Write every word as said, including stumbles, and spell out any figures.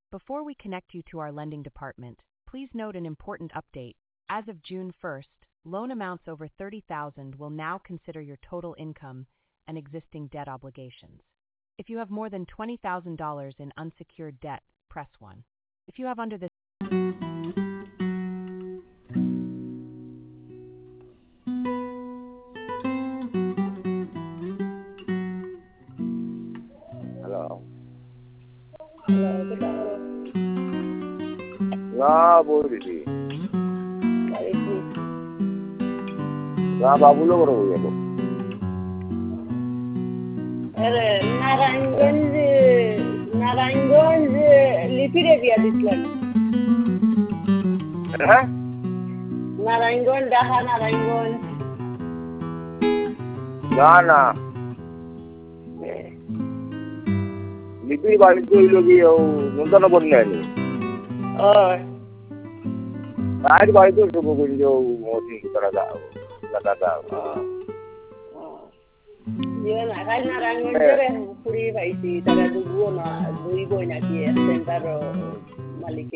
Before we connect you to our lending department, please note an important update. As of June first, loan amounts over thirty thousand dollars will now consider your total income and existing debt obligations. If you have more than twenty thousand dollars in unsecured debt, press one. If you have under this Hello. Hello, good morning. Nga bolidi. Mariti. Nga babulo ko rin yun. Ere, Naranganj, Naranganj, lipide dia dislan. Eh? Naranganj, daha Naranganj. Gana. Lipi balik ko ilogi yung nunta na po niya ni. Oh. Kahit balik ko subo ko yung moting talaga. Talaga. Oh. Yan, kahit Naranganj rin, puri ba isi taga dugo na duigo na kiya sentaro maliki.